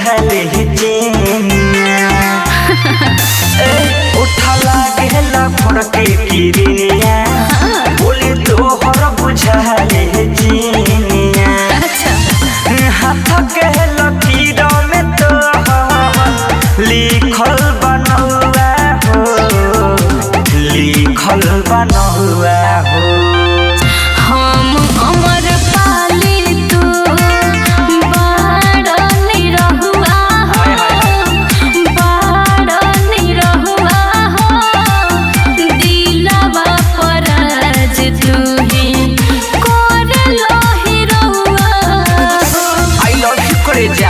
बुझाले चेनिया उठा लागेला फड़के किरिया बोले तोहर बुझाले चेनिया हाथ के लकीर में तो लिखल बनौआ हो लिखल बनौआ हो हम अमर पाली तू बाड़ निरहुआ हो बाड़ निरहुआ हो दिलवा पर आज तू ही कर लही रहुआ आई लव यू करे जा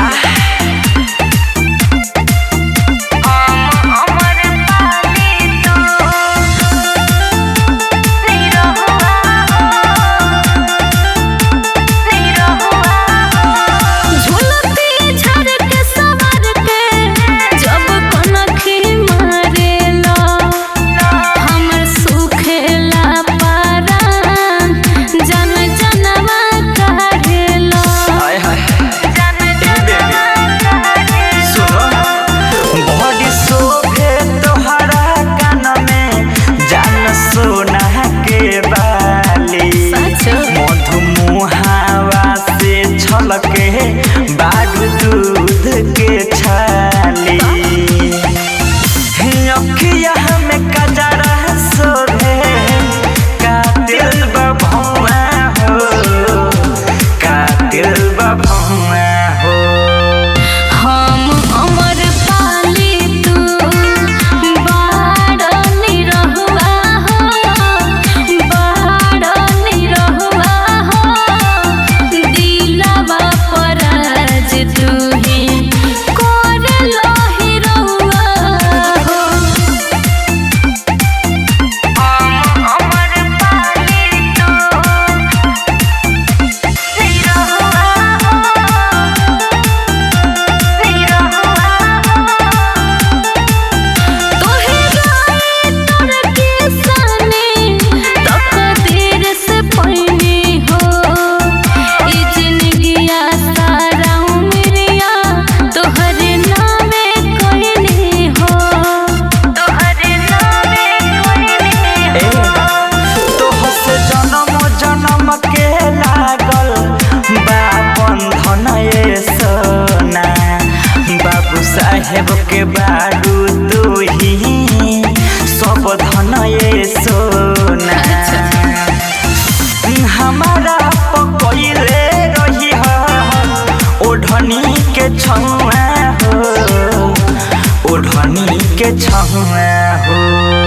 बाडू दूध के छाली अखिया में कजरा सोहे कातिल बभौआ हो कातिल बभौआ हो हम अमर पाली तू बाड़ निरहुआ हो बाड़ निरहुआ हो दिलवा पर आज तू ही कर लही रहुआ हो हम अमर पाली तू निरहुआ तोहे गाए तोर के सने तकदीर से पैनी हो ई जिंदगिया सारा उमरिया तोहरे नामे कइनी हो तोहरे नामे कइनी हो तोह से जन्म जन्म के लागल बा बंधन ये सोना बाबू साहेब के बाडू तू ही सब धन ये सोना हमारा पकइले रही हो ओढ़नी के छुआ हो ओढ़नी के छुआ हो।